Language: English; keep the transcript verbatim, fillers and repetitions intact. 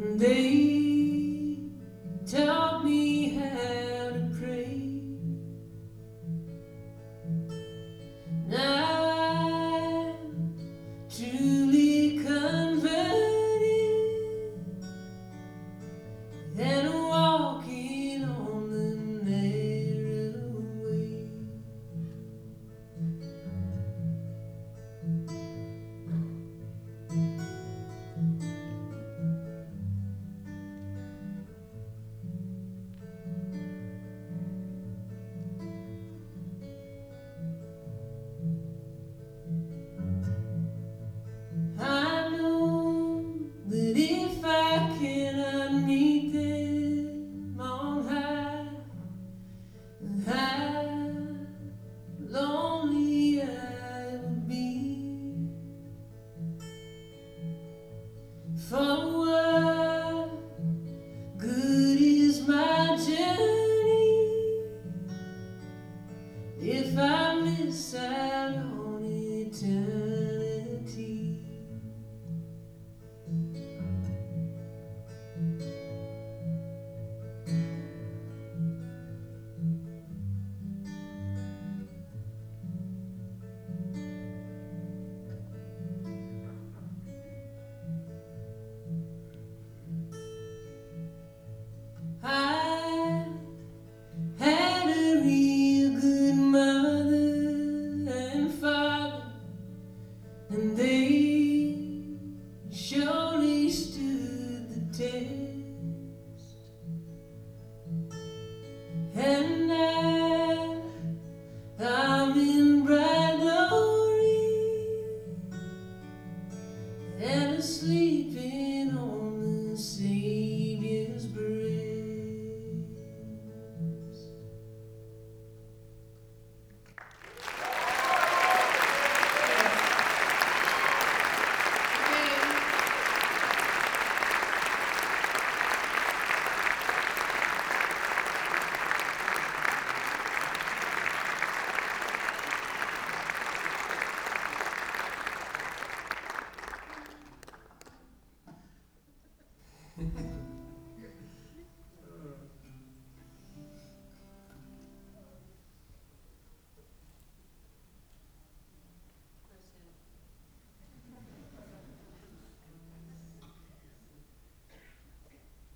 and they taught me how to pray. Now I'm truly converted and walking on the narrow way. I know that if I cannot meet them on high, how lonely I would be. For what good is my journey if I miss out on eternity? I had a real good mother and father, and they surely stood the test.